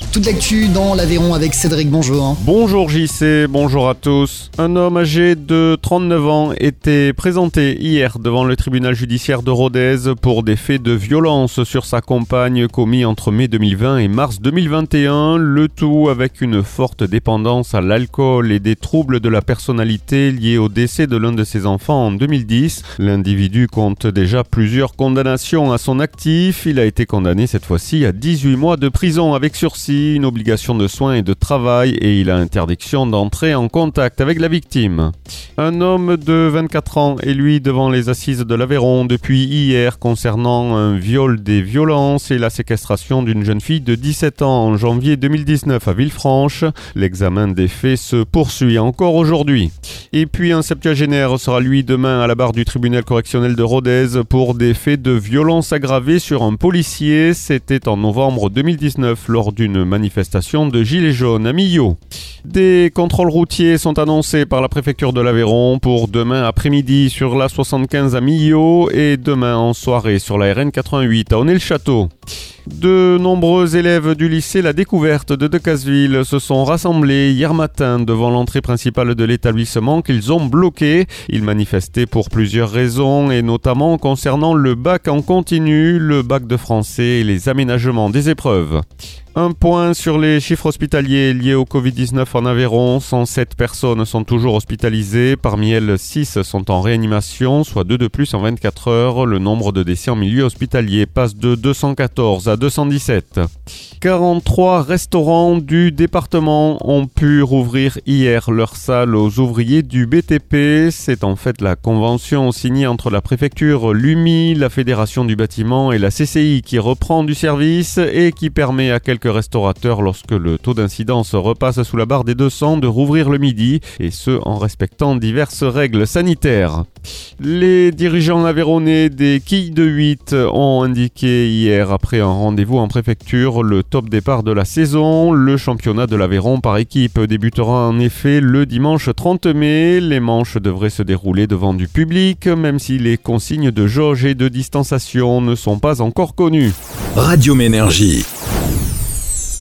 Toute l'actu dans l'Aveyron avec Cédric, bonjour. Bonjour JC, bonjour à tous. Un homme âgé de 39 ans était présenté hier devant le tribunal judiciaire de Rodez pour des faits de violence sur sa compagne commis entre mai 2020 et mars 2021, le tout avec une forte dépendance à l'alcool et des troubles de la personnalité liés au décès de l'un de ses enfants en 2010. L'individu compte déjà plusieurs condamnations à son actif. Il a été condamné cette fois-ci à 18 mois de prison avec sursis, une obligation de soins et de travail et il a interdiction d'entrer en contact avec la victime. Un homme de 24 ans est lui devant les assises de l'Aveyron depuis hier concernant un viol, des violences et la séquestration d'une jeune fille de 17 ans en janvier 2019 à Villefranche. L'examen des faits se poursuit encore aujourd'hui. Et puis un septuagénaire sera lui demain à la barre du tribunal correctionnel de Rodez pour des faits de violence aggravée sur un policier. C'était en novembre 2019 lors d'une manifestation de Gilets jaunes à Millau. Des contrôles routiers sont annoncés par la préfecture de l'Aveyron pour demain après-midi sur la 75 à Millau et demain en soirée sur la RN 88 à Onet-le-Château. De nombreux élèves du lycée La Découverte de Decazeville se sont rassemblés hier matin devant l'entrée principale de l'établissement qu'ils ont bloqué. Ils manifestaient pour plusieurs raisons et notamment concernant le bac en continu, le bac de français et les aménagements des épreuves. Un point sur les chiffres hospitaliers liés au Covid-19 en Aveyron. 107 personnes sont toujours hospitalisées. Parmi elles, 6 sont en réanimation, soit 2 de plus en 24 heures. Le nombre de décès en milieu hospitalier passe de 214 à 217. 43 restaurants du département ont pu rouvrir hier leurs salles aux ouvriers du BTP. C'est en fait la convention signée entre la préfecture, l'UMI, la Fédération du bâtiment et la CCI qui reprend du service et qui permet à quelques restaurateurs, lorsque le taux d'incidence repasse sous la barre des 200, de rouvrir le midi, et ce en respectant diverses règles sanitaires. Les dirigeants aveyronnais des quilles de 8 ont indiqué hier, après un rendez-vous en préfecture, le top départ de la saison. Le championnat de l'Aveyron par équipe débutera en effet le dimanche 30 mai. Les manches devraient se dérouler devant du public, même si les consignes de jauge et de distanciation ne sont pas encore connues. Radium Énergie.